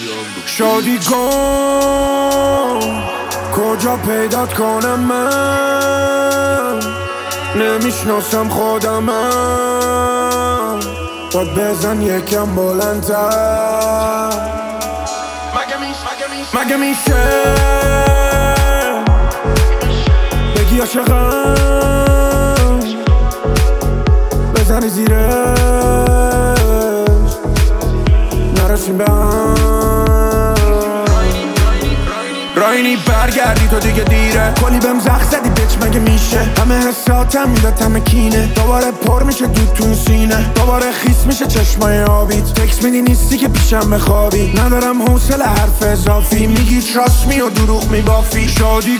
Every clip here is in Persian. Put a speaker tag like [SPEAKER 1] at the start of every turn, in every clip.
[SPEAKER 1] شادی کن کجا پیدات کنم من نمیشناسم خودمم باید بزن یکم بلندتر مگه میشه بگی عاشقم بزنی زیرش نرسیم به هم راینی برگردی تو دیگه دیره کلی بهم زخ زدی بیچ مگه میشه همه حساتم میداد همه کینه دوباره پر میشه دود تو سینه دوباره خیس میشه چشمای آبیت تکس میدی نیستی که پیشم بخوابی ندارم حوصله حرف اضافی میگی تراست می و دروغ میبافی شادی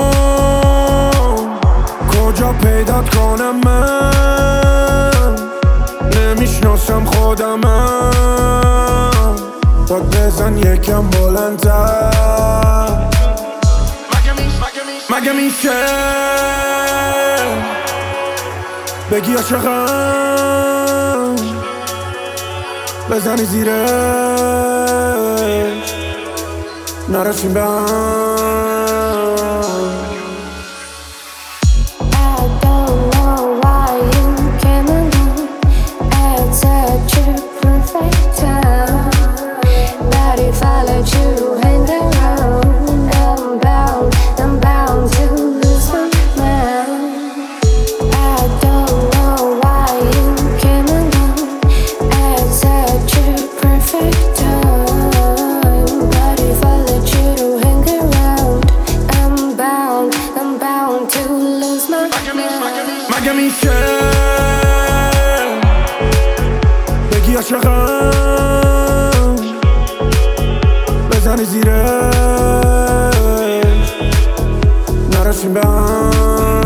[SPEAKER 1] کن کجا پیدات کنم من نمیشناسم خودمم باید بزن یکم بلندتر مگه میشه بگی عاشقم بزنی زیرش نرسیم به هم مگه میشه بگی عاشقم بزنی زیرش نرسیم به هم